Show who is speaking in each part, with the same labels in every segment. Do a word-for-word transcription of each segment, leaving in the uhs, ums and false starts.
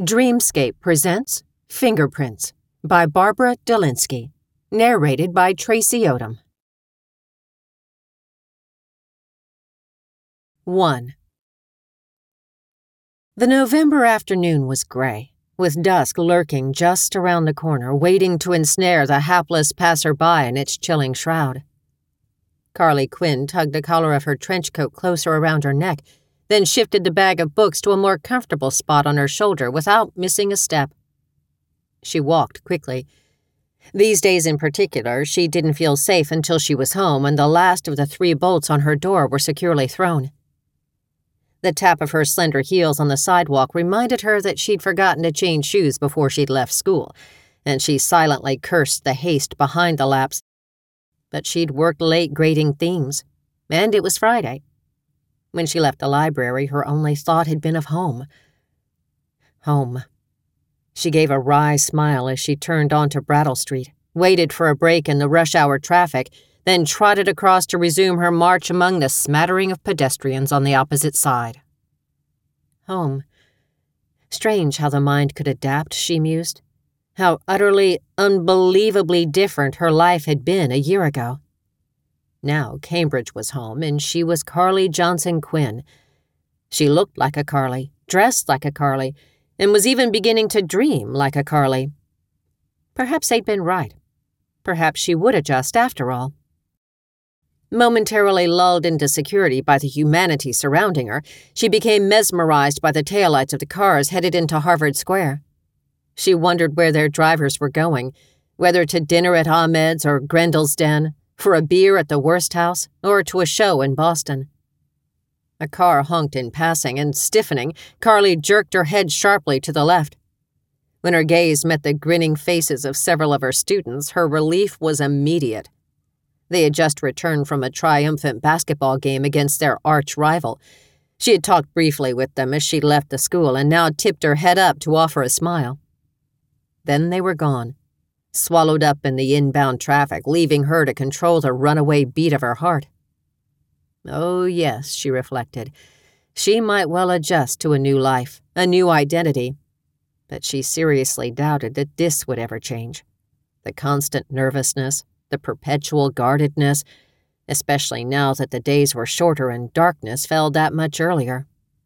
Speaker 1: Dreamscape presents Fingerprints by Barbara Delinsky, narrated by Tracy Odom. one. The November afternoon was gray, with dusk lurking just around the corner, waiting to ensnare the hapless passer-by in its chilling shroud. Carly Quinn tugged the collar of her trench coat closer around her neck, then shifted the bag of books to a more comfortable spot on her shoulder without missing a step. She walked quickly. These days in particular, she didn't feel safe until she was home and the last of the three bolts on her door were securely thrown. The tap of her slender heels on the sidewalk reminded her that she'd forgotten to change shoes before she'd left school, and she silently cursed the haste behind the lapse. But she'd worked late grading themes, and it was Friday. When she left the library, her only thought had been of home. Home. She gave a wry smile as she turned onto Brattle Street, waited for a break in the rush-hour traffic, then trotted across to resume her march among the smattering of pedestrians on the opposite side. Home. Strange how the mind could adapt, she mused. How utterly, unbelievably different her life had been a year ago. Now Cambridge was home, and she was Carly Johnson Quinn. She looked like a Carly, dressed like a Carly, and was even beginning to dream like a Carly. Perhaps they'd been right. Perhaps she would adjust after all. Momentarily lulled into security by the humanity surrounding her, she became mesmerized by the taillights of the cars headed into Harvard Square. She wondered where their drivers were going, whether to dinner at Ahmed's or Grendel's Den, for a beer at the Worst House, or to a show in Boston. A car honked in passing, and stiffening, Carly jerked her head sharply to the left. When her gaze met the grinning faces of several of her students, her relief was immediate. They had just returned from a triumphant basketball game against their arch-rival. She had talked briefly with them as she left the school and now tipped her head up to offer a smile. Then they were gone, swallowed up in the inbound traffic, leaving her to control the runaway beat of her heart. Oh, yes, she reflected. She might well adjust to a new life, a new identity. But she seriously doubted that this would ever change. The constant nervousness, the perpetual guardedness, especially now that the days were shorter and darkness fell that much earlier.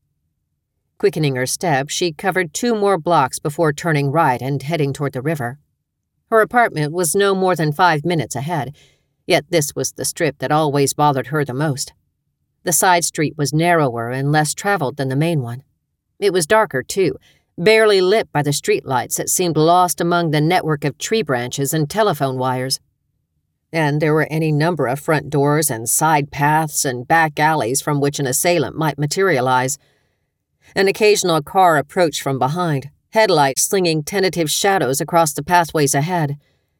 Speaker 1: Quickening her steps, she covered two more blocks before turning right and heading toward the river. Her apartment was no more than five minutes ahead, yet this was the strip that always bothered her the most. The side street was narrower and less traveled than the main one. It was darker, too, barely lit by the streetlights that seemed lost among the network of tree branches and telephone wires. And there were any number of front doors and side paths and back alleys from which an assailant might materialize. An occasional car approached from behind, headlights slinging tentative shadows across the pathways ahead.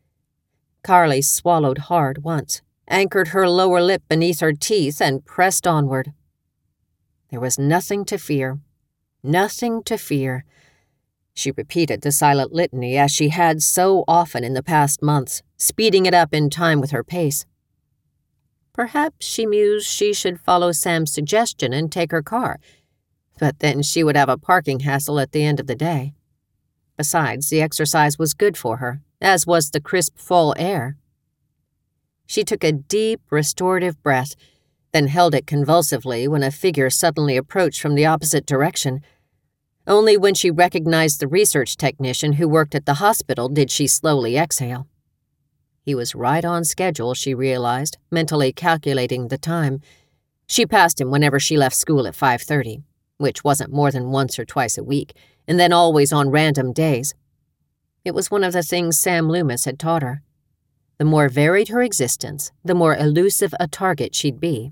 Speaker 1: Carly swallowed hard once, anchored her lower lip beneath her teeth, and pressed onward. There was nothing to fear. Nothing to fear. She repeated the silent litany as she had so often in the past months, speeding it up in time with her pace. Perhaps, she mused, she should follow Sam's suggestion and take her car, but then she would have a parking hassle at the end of the day. Besides, the exercise was good for her, as was the crisp fall air. She took a deep, restorative breath, then held it convulsively when a figure suddenly approached from the opposite direction. Only when she recognized the research technician who worked at the hospital did she slowly exhale. He was right on schedule, she realized, mentally calculating the time. She passed him whenever she left school at five thirty, which wasn't more than once or twice a week, and then always on random days. It was one of the things Sam Loomis had taught her. The more varied her existence, the more elusive a target she'd be.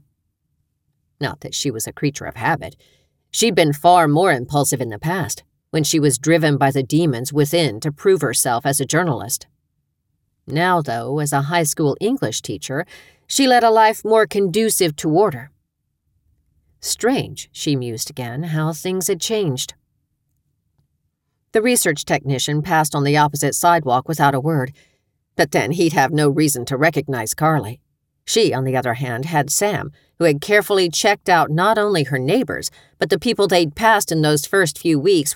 Speaker 1: Not that she was a creature of habit. She'd been far more impulsive in the past, when she was driven by the demons within to prove herself as a journalist. Now, though, as a high school English teacher, she led a life more conducive to order. Strange, she mused again, how things had changed. The research technician passed on the opposite sidewalk without a word, but then he'd have no reason to recognize Carly. She, on the other hand, had Sam, who had carefully checked out not only her neighbors, but the people they'd passed in those first few weeks